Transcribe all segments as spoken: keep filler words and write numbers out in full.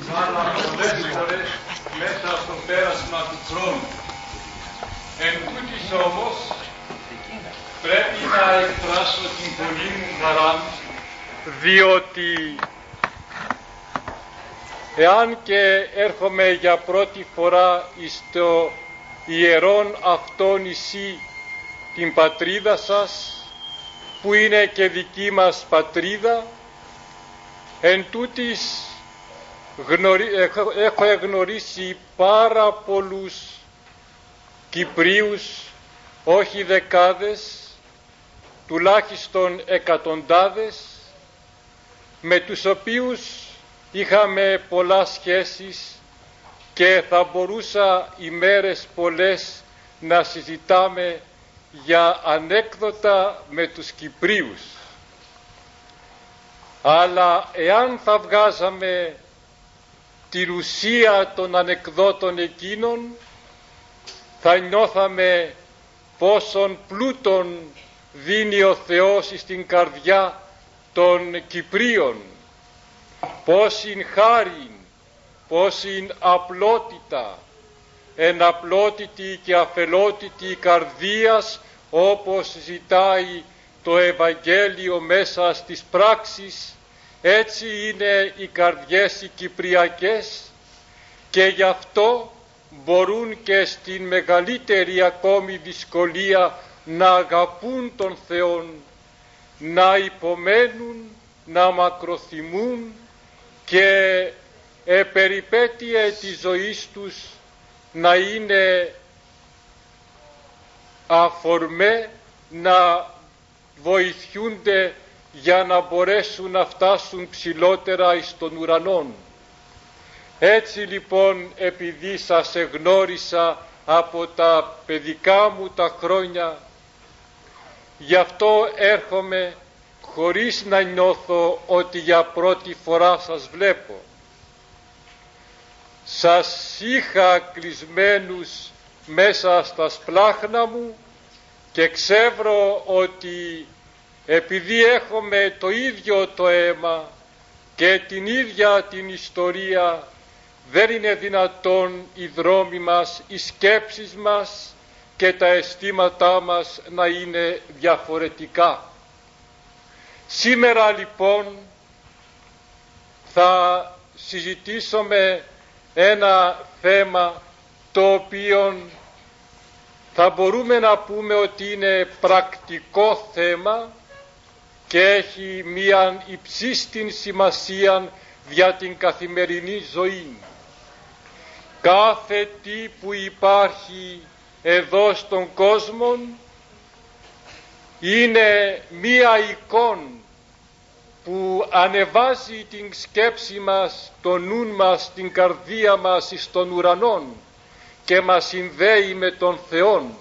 αλλά πολλές φορές μέσα στο πέρασμα του χρόνου. Εν τούτης όμως πρέπει να εκφράσω την πολύ μου χαρά, διότι εάν και έρχομαι για πρώτη φορά στο ιερόν αυτό νησί, την πατρίδα σας, που είναι και δική μας πατρίδα, εν τούτης γνωρι... έχω εγνωρίσει πάρα πολλούς Κυπρίους, όχι δεκάδες, τουλάχιστον εκατοντάδες, με τους οποίους είχαμε πολλά σχέσεις και θα μπορούσα ημέρες πολλές να συζητάμε για ανέκδοτα με τους Κυπρίους. Αλλά εάν θα βγάζαμε την ουσία των ανεκδότων εκείνων, θα νιώθαμε πόσον πλούτον δίνει ο Θεός στην καρδιά των Κυπρίων, πόσην χάριν, πόσην απλότητα, εν απλότητη και αφελότητη καρδίας, όπως ζητάει το Ευαγγέλιο μέσα στις πράξεις, έτσι είναι οι καρδιές οι κυπριακές, και γι' αυτό μπορούν και στην μεγαλύτερη ακόμη δυσκολία να αγαπούν τον Θεόν, να υπομένουν, να μακροθυμούν και επεριπέτεια της ζωής τους να είναι αφορμέ να βοηθούνται για να μπορέσουν να φτάσουν ψηλότερα εις τον ουρανόν. Έτσι λοιπόν, επειδή σας εγνώρισα από τα παιδικά μου τα χρόνια, γι' αυτό έρχομαι χωρίς να νιώθω ότι για πρώτη φορά σας βλέπω. Σας είχα κλεισμένους μέσα στα σπλάχνα μου και ξέρω ότι επειδή έχουμε το ίδιο το αίμα και την ίδια την ιστορία, δεν είναι δυνατόν οι δρόμοι μας, οι σκέψεις μας και τα αισθήματά μας να είναι διαφορετικά. Σήμερα λοιπόν θα συζητήσουμε ένα θέμα το οποίο θα μπορούμε να πούμε ότι είναι πρακτικό θέμα και έχει μία υψίστην σημασία για την καθημερινή ζωή. Κάθε τι που υπάρχει εδώ στον κόσμο είναι μία εικόνα που ανεβάζει την σκέψη μας, το νου μας, την καρδία μας στον ουρανόν και μας συνδέει με τον Θεόν.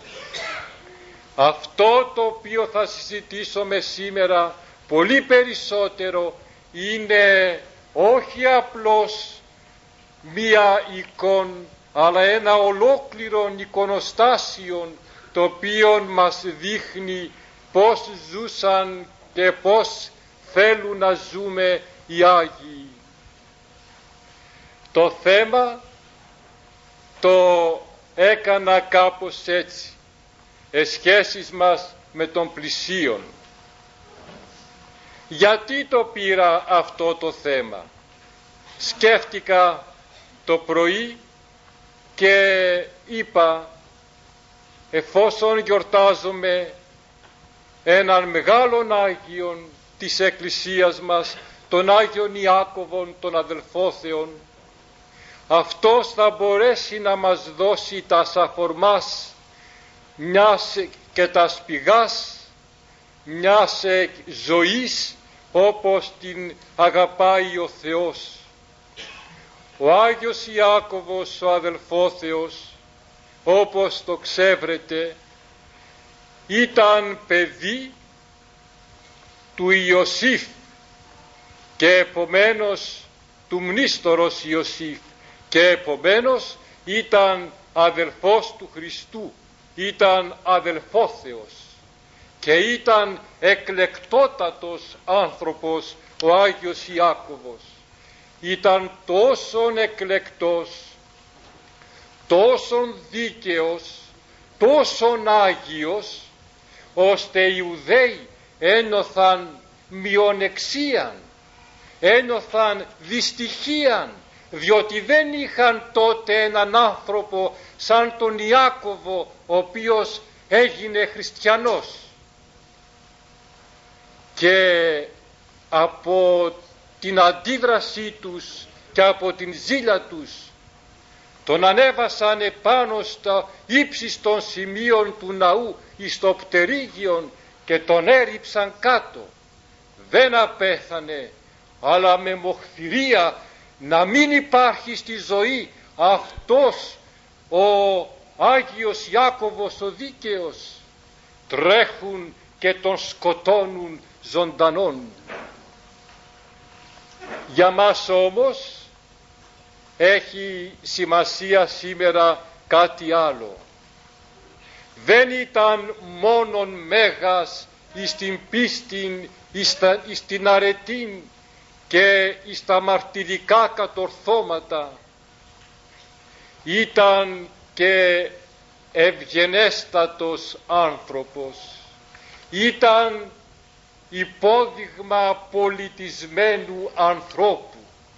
Αυτό το οποίο θα συζητήσουμε σήμερα πολύ περισσότερο είναι όχι απλώς μία εικόνα, αλλά ένα ολόκληρο εικονοστάσιο το οποίο μας δείχνει πώς ζούσαν και πώς θέλουν να ζούμε οι Άγιοι. Το θέμα το έκανα κάπως έτσι, εσχέσεις μας με τον πλησίον. Γιατί το πήρα αυτό το θέμα? Σκέφτηκα το πρωί και είπα, εφόσον γιορτάζουμε έναν μεγάλον Άγιον της Εκκλησίας μας, τον Άγιον Ιάκωβον, τον αδελφό Θεόν, αυτός θα μπορέσει να μας δώσει τα αφορμάς μιας και τα σπηγάς μιας ζωής όπως την αγαπάει ο Θεός. Ο Άγιος Ιάκωβος, ο αδελφό Θεός, όπως το ξέρετε, ήταν παιδί του Ιωσήφ και επομένως του μνήστορος Ιωσήφ, και επομένως ήταν αδελφός του Χριστού, ήταν αδελφόθεος και ήταν εκλεκτότατος άνθρωπος ο Άγιος Ιάκωβος. ήταν τόσον εκλεκτός, τόσον δίκαιος, τόσον Άγιος, ώστε οι Ιουδαίοι ένωθαν μειονεξίαν, ένωθαν δυστυχίαν, διότι δεν είχαν τότε έναν άνθρωπο σαν τον Ιάκωβο, ο οποίος έγινε χριστιανός. Και από την αντίδρασή τους και από την ζήλια τους τον ανέβασαν επάνω στα ύψιστον σημείων του ναού εις το πτερίγιον και τον έριψαν κάτω. Δεν απέθανε, αλλά με μοχθηρία να μην υπάρχει στη ζωή αυτός ο Άγιος Ιάκωβος ο δίκαιος. Τρέχουν και τον σκοτώνουν ζωντανόν. Για μας όμως έχει σημασία σήμερα κάτι άλλο. Δεν ήταν μόνον μέγας εις την πίστην, εις την αρετήν και εις τα μαρτυρικά κατορθώματα. Ήταν και ευγενέστατος άνθρωπος. Ήταν υπόδειγμα πολιτισμένου ανθρώπου.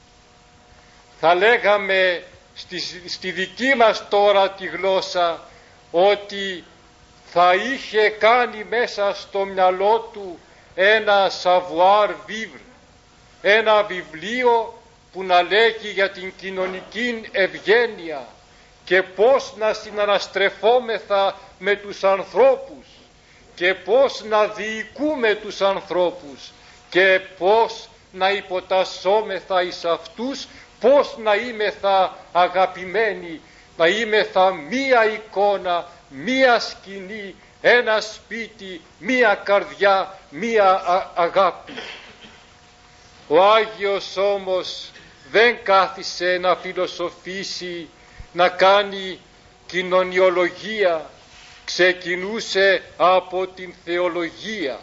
Θα λέγαμε στη, στη δική μας τώρα τη γλώσσα ότι θα είχε κάνει μέσα στο μυαλό του ένα savoir vivre, ένα βιβλίο που να λέγει για την κοινωνική ευγένεια και πώς να συναναστρεφόμεθα με τους ανθρώπους και πώς να διοικούμε τους ανθρώπους και πώς να υποτασσόμεθα εις αυτούς, πώς να είμεθα αγαπημένοι, να είμεθα μία εικόνα, μία σκηνή, ένα σπίτι, μία καρδιά, μία αγάπη. Ο Άγιος όμως δεν κάθισε να φιλοσοφήσει, να κάνει κοινωνιολογία, ξεκινούσε από την θεολογία.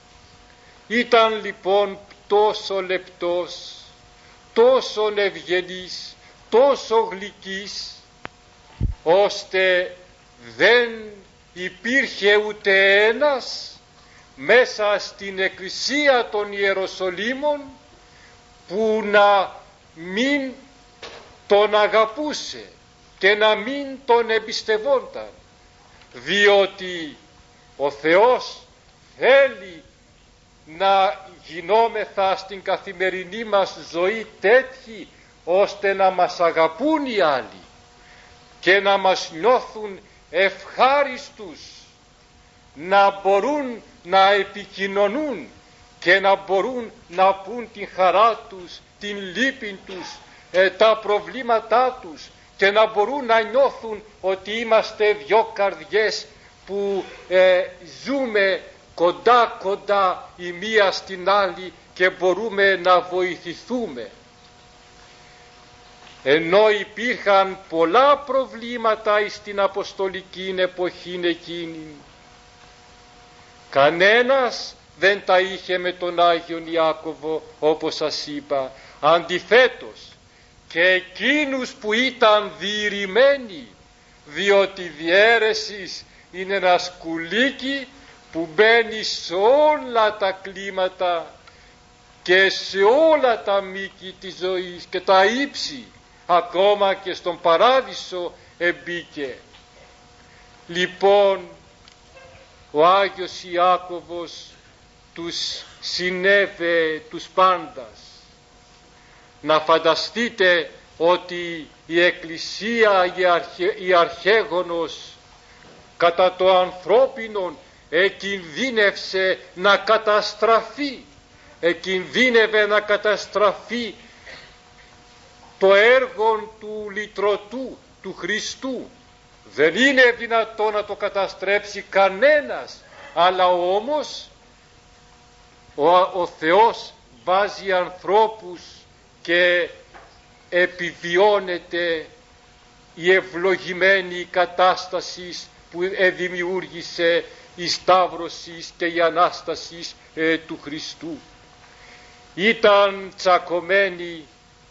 Ήταν λοιπόν τόσο λεπτός, τόσο ευγενής, τόσο γλυκής, ώστε δεν υπήρχε ούτε ένας μέσα στην εκκλησία των Ιεροσολύμων που να μην τον αγαπούσε και να μην τον εμπιστευόταν, διότι ο Θεός θέλει να γινόμεθα στην καθημερινή μας ζωή τέτοιοι ώστε να μας αγαπούν οι άλλοι και να μας νιώθουν ευχάριστους, να μπορούν να επικοινωνούν και να μπορούν να πούν την χαρά τους, την λύπη τους, ε, τα προβλήματά τους και να μπορούν να νιώθουν ότι είμαστε δυο καρδιές που ε, ζούμε κοντά κοντά η μία στην άλλη και μπορούμε να βοηθηθούμε. Ενώ υπήρχαν πολλά προβλήματα στην αποστολική εποχή εκείνη, κανένας δεν τα είχε με τον Άγιον Ιάκωβο, όπως σας είπα. Αντιθέτως, και εκείνους που ήταν διηρημένοι, διότι διαίρεσης είναι ένα σκουλίκι που μπαίνει σε όλα τα κλίματα και σε όλα τα μήκη της ζωής και τα ύψη, ακόμα και στον παράδεισο εμπήκε. Λοιπόν, ο Άγιος Ιάκωβος τους συνέβε τους πάντας. Να φανταστείτε ότι η Εκκλησία η, αρχε, η αρχαίγονος κατά το ανθρώπινον εκινδύνευσε να καταστραφεί, εκινδύνευε να καταστραφεί το έργο του λυτρωτού, του Χριστού. Δεν είναι δυνατό να το καταστρέψει κανένας, αλλά όμως ο, ο Θεός βάζει ανθρώπους και επιβιώνεται η ευλογημένη κατάσταση που δημιούργησε η Σταύρωση και η Ανάσταση ε, του Χριστού. Ήταν τσακωμένοι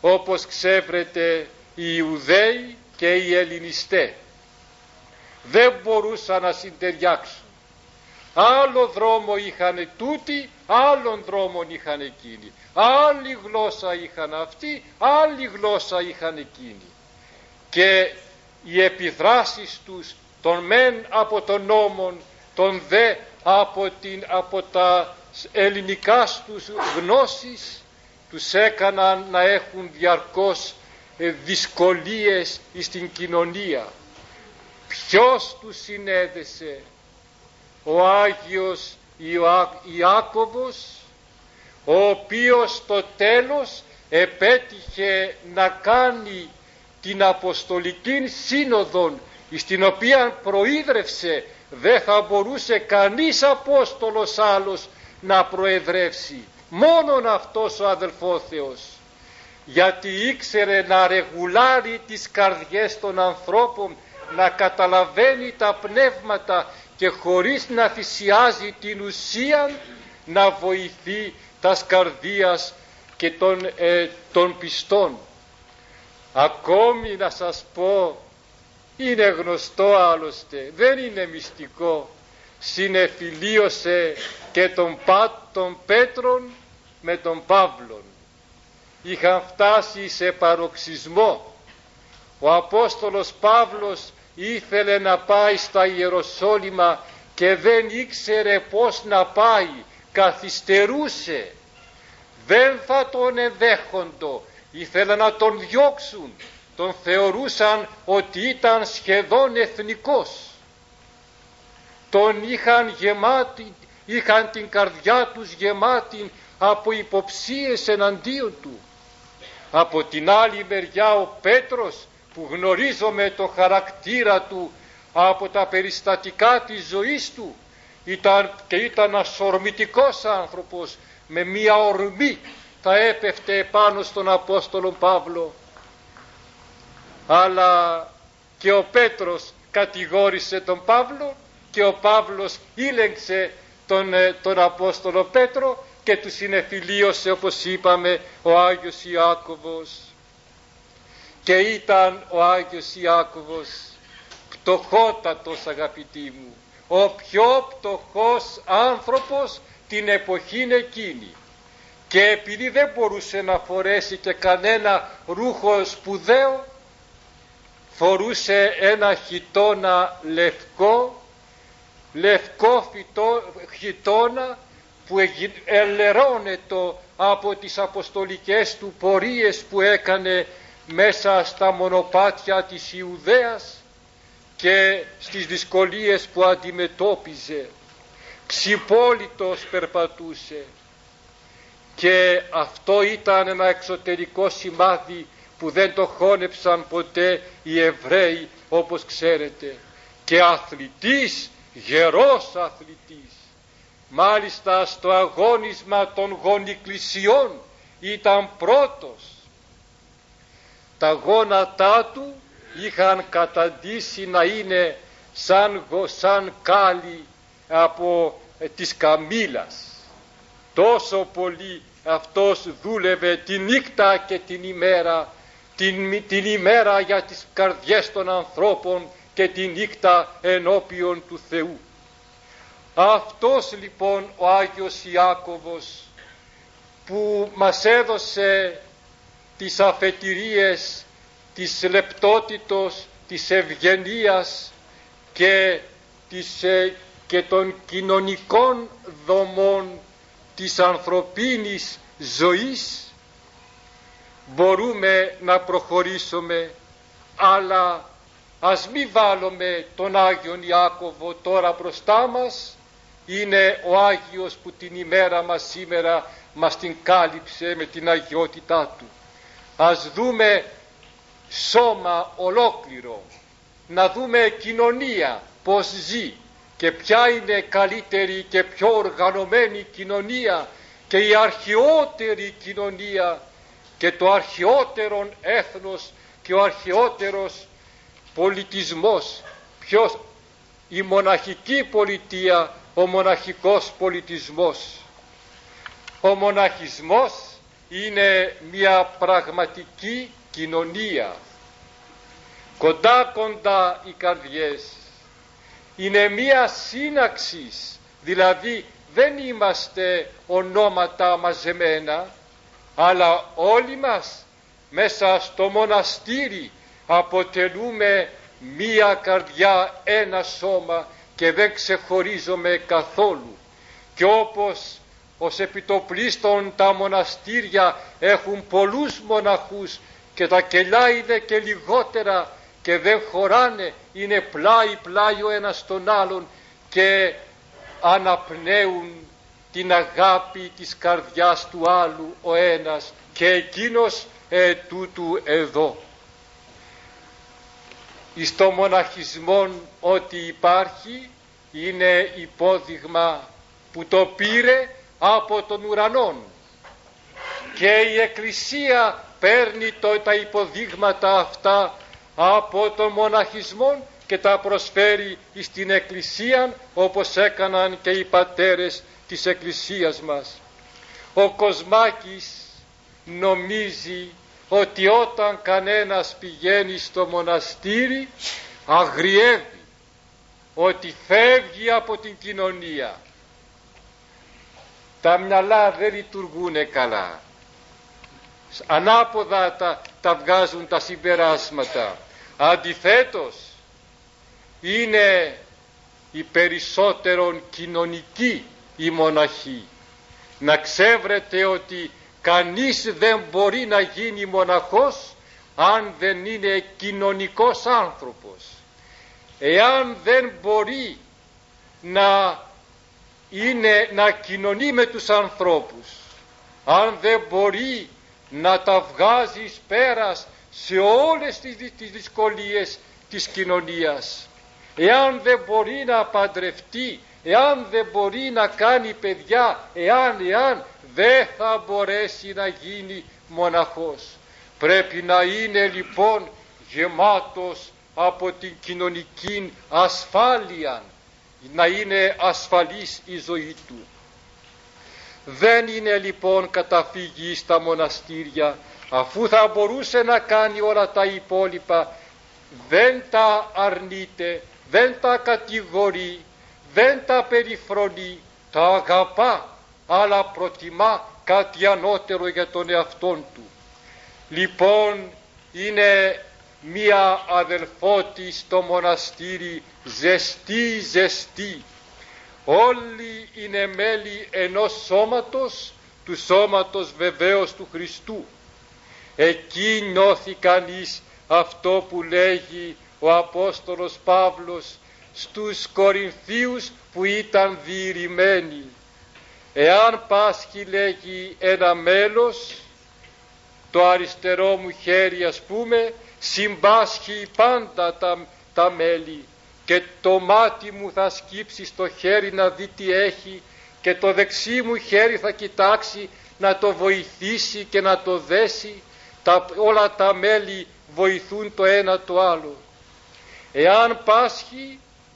όπως ξέβρεται οι Ιουδαίοι και οι Ελληνιστές. Δεν μπορούσαν να συντεριάξουν. Άλλο δρόμο είχαν τούτοι, άλλον δρόμο είχαν εκείνοι. Άλλη γλώσσα είχαν αυτοί, άλλη γλώσσα είχαν εκείνοι. Και οι επιδράσεις τους, των μεν από τον νόμον, των δε από, την, από τα ελληνικά τους γνώσεις, τους έκαναν να έχουν διαρκώς δυσκολίες στην κοινωνία. Ποιος τους συνέδεσε? Ο Άγιος Ιάκωβος, ο οποίος στο τέλος επέτυχε να κάνει την Αποστολική Σύνοδον, στην οποία προείδρευσε. Δεν θα μπορούσε κανείς Απόστολος άλλος να προεδρεύσει, μόνον αυτός ο αδελφός Θεός, γιατί ήξερε να ρεγουλάρει τις καρδιές των ανθρώπων, να καταλαβαίνει τα πνεύματα και χωρίς να θυσιάζει την ουσία να βοηθεί τας καρδίας και των, ε, των πιστών. Ακόμη να σας πω, είναι γνωστό άλλωστε, δεν είναι μυστικό, συνεφιλίωσε και τον, Πα, τον Πέτρον με τον Παύλον. Είχαν φτάσει σε παροξισμό. Ο Απόστολος Παύλος ήθελε να πάει στα Ιεροσόλυμα και δεν ήξερε πώς να πάει, καθυστερούσε, δεν θα τον ενδέχοντο, ήθελε να τον διώξουν, τον θεωρούσαν ότι ήταν σχεδόν εθνικός, τον είχαν γεμάτη, είχαν την καρδιά τους γεμάτη από υποψίες εναντίον του. Από την άλλη μεριά ο Πέτρος, που γνωρίζουμε το χαρακτήρα του από τα περιστατικά της ζωής του, ήταν και ήταν ασορμητικός άνθρωπος, με μία ορμή θα έπεφτε επάνω στον Απόστολο Παύλο. Αλλά και ο Πέτρος κατηγόρησε τον Παύλο και ο Παύλος ήλεγξε τον, τον Απόστολο Πέτρο και του συνεφιλίωσε, όπως είπαμε, ο Άγιος Ιάκωβος. Και ήταν ο Άγιος Ιάκωβος πτωχότατος, αγαπητοί μου, ο πιο πτωχός άνθρωπος την εποχή εκείνη, και επειδή δεν μπορούσε να φορέσει και κανένα ρούχο σπουδαίο, φορούσε ένα χιτώνα λευκό, λευκό φυτό, χιτώνα που ελερώνεται από τις αποστολικές του πορείες που έκανε μέσα στα μονοπάτια της Ιουδαίας και στις δυσκολίες που αντιμετώπιζε. Ξυπόλυτος περπατούσε, και αυτό ήταν ένα εξωτερικό σημάδι που δεν το χώνεψαν ποτέ οι Εβραίοι, όπως ξέρετε. Και αθλητής, γερός αθλητής. Μάλιστα στο αγώνισμα των γονικλησιών ήταν πρώτος. Τα γόνατά του είχαν καταντήσει να είναι σαν, σαν κάλλη από ε, της καμήλας. Τόσο πολύ αυτός δούλευε τη νύχτα και την ημέρα, την, την ημέρα για τις καρδιές των ανθρώπων και τη νύχτα ενώπιον του Θεού. Αυτός λοιπόν ο Άγιος Ιάκωβος, που μας έδωσε τις αφετηρίες της λεπτότητος, της ευγενίας και, της, και των κοινωνικών δομών της ανθρωπίνης ζωής, μπορούμε να προχωρήσουμε, αλλά ας μην βάλουμε τον Άγιον Ιάκωβο τώρα μπροστά μας. Είναι ο Άγιος που την ημέρα μας σήμερα μας την κάλυψε με την αγιότητά του. Ας δούμε σώμα ολόκληρο, να δούμε κοινωνία πως ζει και ποια είναι καλύτερη και πιο οργανωμένη κοινωνία, και η αρχαιότερη κοινωνία και το αρχαιότερον έθνος και ο αρχαιότερος πολιτισμός, ποιος, η μοναχική πολιτεία, ο μοναχικός πολιτισμός. Ο μοναχισμός είναι μια πραγματική κοινωνία. Κοντά κοντά οι καρδιές. Είναι μια σύναξη, δηλαδή δεν είμαστε ονόματα μαζεμένα, αλλά όλοι μας μέσα στο μοναστήρι αποτελούμε μία καρδιά, ένα σώμα και δεν ξεχωρίζομαι καθόλου. Και όπως ως επιτοπλίστων τα μοναστήρια έχουν πολλούς μοναχούς και τα κελιά είναι και λιγότερα και δεν χωράνε, είναι πλάι πλάι ο ένας στον άλλον και αναπνέουν την αγάπη της καρδιάς του άλλου ο ένας και εκείνος ε, τούτου εδώ. Εις το μοναχισμό ό,τι υπάρχει είναι υπόδειγμα που το πήρε από τον ουρανόν και η Εκκλησία παίρνει το, τα υποδείγματα αυτά από τον μοναχισμό και τα προσφέρει στην Εκκλησία όπως έκαναν και οι πατέρες της Εκκλησίας μας. Ο Κοσμάκης νομίζει ότι όταν κανένας πηγαίνει στο μοναστήρι αγριεύει, ότι φεύγει από την κοινωνία. Τα μυαλά δεν λειτουργούν καλά. Ανάποδα τα, τα βγάζουν τα συμπεράσματα. Αντιθέτως είναι οι περισσότερον κοινωνικοί οι μοναχοί. Να ξέρετε ότι κανείς δεν μπορεί να γίνει μοναχός αν δεν είναι κοινωνικός άνθρωπος. Εάν δεν μπορεί να, είναι, να κοινωνεί με τους ανθρώπους, αν δεν μπορεί να τα βγάζει εις πέρας σε όλες τις, τις δυσκολίες της κοινωνίας, εάν δεν μπορεί να παντρευτεί, εάν δεν μπορεί να κάνει παιδιά, εάν, εάν δεν θα μπορέσει να γίνει μοναχός. Πρέπει να είναι λοιπόν γεμάτος από την κοινωνική ασφάλεια, να είναι ασφαλής η ζωή του. Δεν είναι λοιπόν καταφύγει στα μοναστήρια, αφού θα μπορούσε να κάνει όλα τα υπόλοιπα, δεν τα αρνείται, δεν τα κατηγορεί, δεν τα περιφρονεί, τα αγαπά, αλλά προτιμά κάτι ανώτερο για τον εαυτόν του. Λοιπόν, είναι μία αδελφότη στο μοναστήρι ζεστή ζεστή. Όλοι είναι μέλη ενός σώματος, του σώματος βεβαίως του Χριστού. Εκεί νιώθει κανείς αυτό που λέγει ο Απόστολος Παύλος στους Κορινθίους που ήταν διηρημένοι. Εάν πάσχει, λέγει, ένα μέλος, το αριστερό μου χέρι ας πούμε, συμπάσχει πάντα τα, τα μέλη, και το μάτι μου θα σκύψει στο χέρι να δει τι έχει και το δεξί μου χέρι θα κοιτάξει να το βοηθήσει και να το δέσει. Τα, όλα τα μέλη βοηθούν το ένα το άλλο. Εάν πάσχει,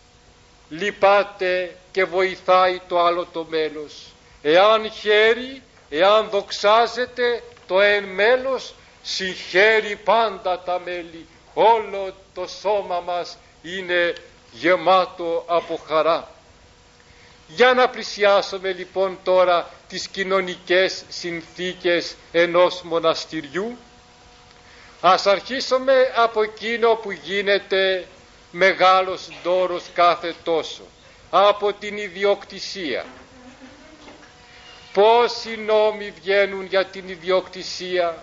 λυπάται και βοηθάει το άλλο το μέλος. Εάν χαίρει, εάν δοξάζεται, το εν μέλος συγχαίρει πάντα τα μέλη. Όλο το σώμα μας είναι γεμάτο από χαρά. Για να πλησιάσουμε λοιπόν τώρα τις κοινωνικές συνθήκες ενός μοναστηριού. Ας αρχίσουμε από εκείνο που γίνεται μεγάλος δώρος κάθε τόσο, από την ιδιοκτησία. Πόσοι νόμοι βγαίνουν για την ιδιοκτησία,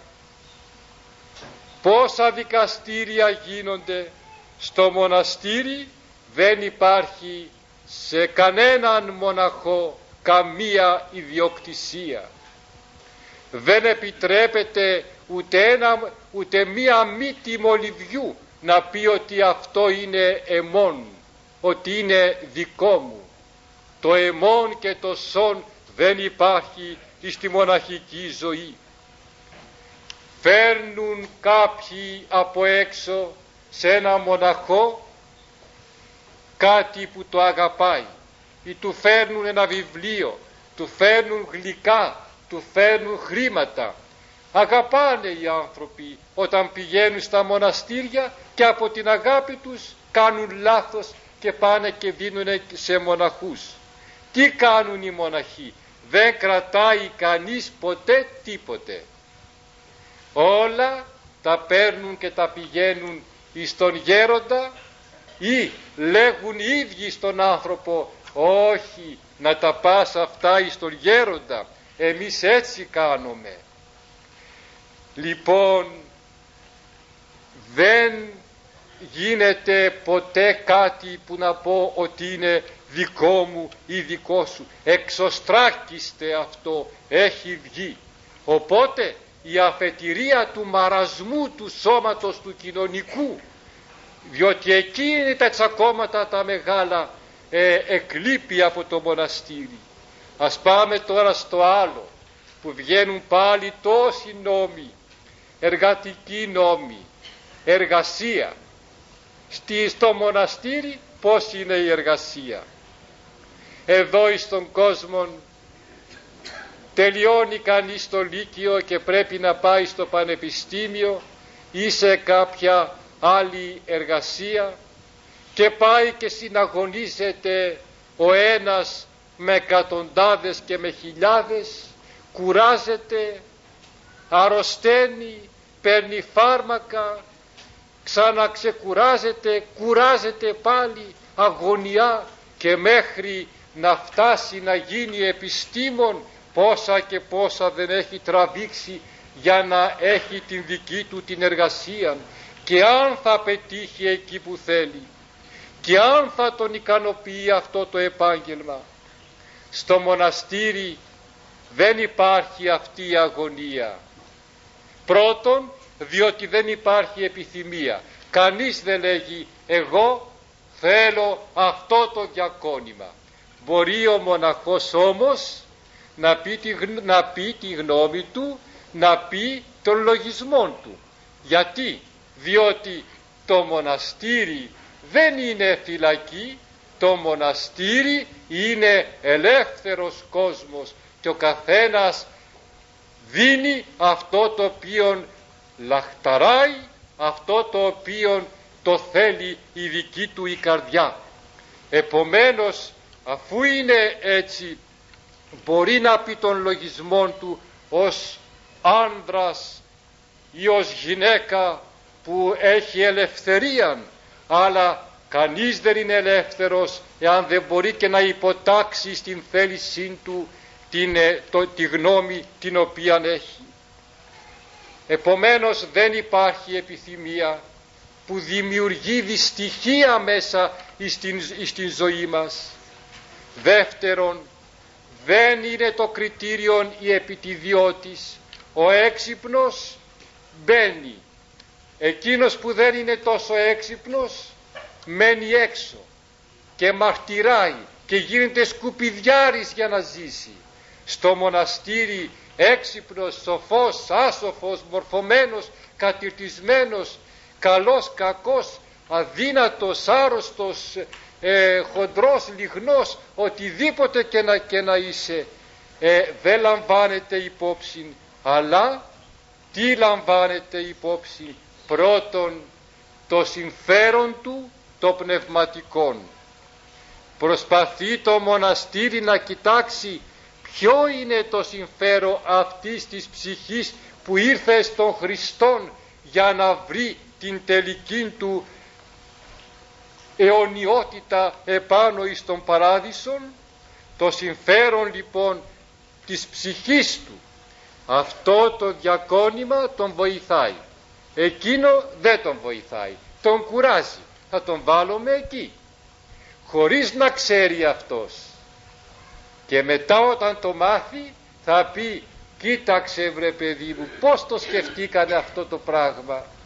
πόσα δικαστήρια γίνονται. Στο μοναστήρι δεν υπάρχει σε κανέναν μοναχό καμία ιδιοκτησία. Δεν επιτρέπεται ούτε, ένα, ούτε μία μύτη μολυβιού να πει ότι αυτό είναι εμών, ότι είναι δικό μου. Το εμών και το σον δεν υπάρχει στη μοναχική ζωή. Φέρνουν κάποιοι από έξω σε ένα μοναχό κάτι που το αγαπάει, ή του φέρνουν ένα βιβλίο, του φέρνουν γλυκά, του φέρνουν χρήματα, Αγαπάνε οι άνθρωποι όταν πηγαίνουν στα μοναστήρια και από την αγάπη τους κάνουν λάθος και πάνε και δίνουν σε μοναχούς. Τι κάνουν οι μοναχοί? Δεν κρατάει κανείς ποτέ τίποτε. Όλα τα παίρνουν και τα πηγαίνουν εις τον γέροντα, ή λέγουν οι ίδιοι στον άνθρωπο, όχι, να τα πας αυτά εις τον γέροντα, εμείς έτσι κάνουμε. Λοιπόν, δεν γίνεται ποτέ κάτι που να πω ότι είναι δικό μου ή δικό σου. Εξωστράκιστε αυτό, έχει βγει. Οπότε η αφετηρία του μαρασμού του σώματος του κοινωνικού, διότι εκεί είναι τα τσακώματα τα μεγάλα, ε, εκλείπει από το μοναστήρι. Ας πάμε τώρα στο άλλο, που βγαίνουν πάλι τόσοι νόμοι, εργατικοί νόμοι, εργασία. Στη, στο μοναστήρι πώς είναι η εργασία? Εδώ εις τον κόσμο τελειώνει κανείς το λύκειο και πρέπει να πάει στο πανεπιστήμιο ή σε κάποια άλλη εργασία και πάει και συναγωνίζεται ο ένας με εκατοντάδες και με χιλιάδες, κουράζεται, αρρωσταίνει, παίρνει φάρμακα, ξαναξεκουράζεται, κουράζεται πάλι, αγωνιά, και μέχρι να φτάσει να γίνει επιστήμον πόσα και πόσα δεν έχει τραβήξει για να έχει την δική του την εργασία, και αν θα πετύχει εκεί που θέλει και αν θα τον ικανοποιεί αυτό το επάγγελμα. Στο μοναστήρι δεν υπάρχει αυτή η αγωνία. Πρώτον, διότι δεν υπάρχει επιθυμία. Κανείς δεν λέγει εγώ θέλω αυτό το διακόνημα. Μπορεί ο μοναχός όμως να πει, τη, να πει τη γνώμη του, να πει τον λογισμό του. Γιατί? Διότι το μοναστήρι δεν είναι φυλακή, το μοναστήρι είναι ελεύθερος κόσμος και ο καθένας δίνει αυτό το οποίο λαχταράει, αυτό το οποίο το θέλει η δική του η καρδιά. Επομένως, αφού είναι έτσι, μπορεί να πει τον λογισμό του ως άνδρας ή ως γυναίκα που έχει ελευθερία, αλλά κανείς δεν είναι ελεύθερος εάν δεν μπορεί και να υποτάξει στην θέλησή του την, το, τη γνώμη την οποία έχει. Επομένως δεν υπάρχει επιθυμία που δημιουργεί δυστυχία μέσα στην, στην ζωή μας. Δεύτερον, δεν είναι το κριτήριο η επιτιδιώτης. Ο έξυπνος μπαίνει, εκείνος που δεν είναι τόσο έξυπνος μένει έξω και μαρτυράει και γίνεται σκουπιδιάρης για να ζήσει. Στο μοναστήρι έξυπνος, σοφός, άσοφος, μορφωμένος, κατηρτισμένος, καλός, κακός, αδύνατος, άρρωστος, ε, χοντρός, λιγνός, οτιδήποτε και να, και να είσαι, ε, δεν λαμβάνεται υπόψη. Αλλά τι λαμβάνεται υπόψη? Πρώτον, το συμφέρον του, το πνευματικό. Προσπαθεί το μοναστήρι να κοιτάξει ποιο είναι το συμφέρον αυτής της ψυχής που ήρθε στον Χριστόν για να βρει την τελική του αιωνιότητα επάνω εις τον παράδεισον. Το συμφέρον λοιπόν της ψυχής του, αυτό το διακόνημα τον βοηθάει. Εκείνο δεν τον βοηθάει, τον κουράζει. Θα τον βάλουμε εκεί χωρίς να ξέρει αυτός, και μετά όταν το μάθει θα πει κοίταξε βρε παιδί μου πως το σκεφτήκανε αυτό το πράγμα,